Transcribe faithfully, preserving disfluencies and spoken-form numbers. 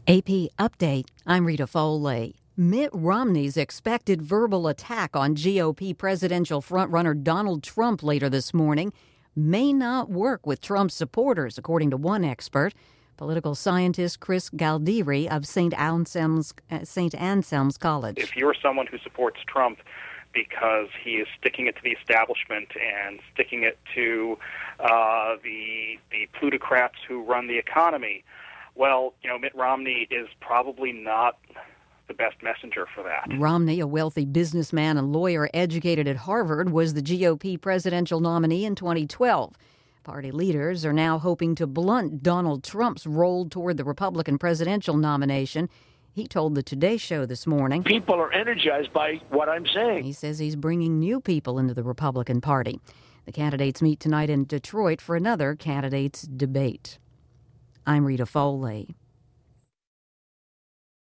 A P Update, I'm Rita Foley. Mitt Romney's expected verbal attack on G O P presidential frontrunner Donald Trump later this morning may not work with Trump's supporters, according to one expert, political scientist Chris Galdieri of Saint Anselm's, uh, Saint Anselm's College. If you're someone who supports Trump because he is sticking it to the establishment and sticking it to uh, the the plutocrats who run the economy, well, you know, Mitt Romney is probably not the best messenger for that. Romney, a wealthy businessman and lawyer educated at Harvard, was the G O P presidential nominee in twenty twelve. Party leaders are now hoping to blunt Donald Trump's roll toward the Republican presidential nomination. He told the Today Show this morning, "People are energized by what I'm saying." He says he's bringing new people into the Republican Party. The candidates meet tonight in Detroit for another candidates debate. I'm Rita Foley.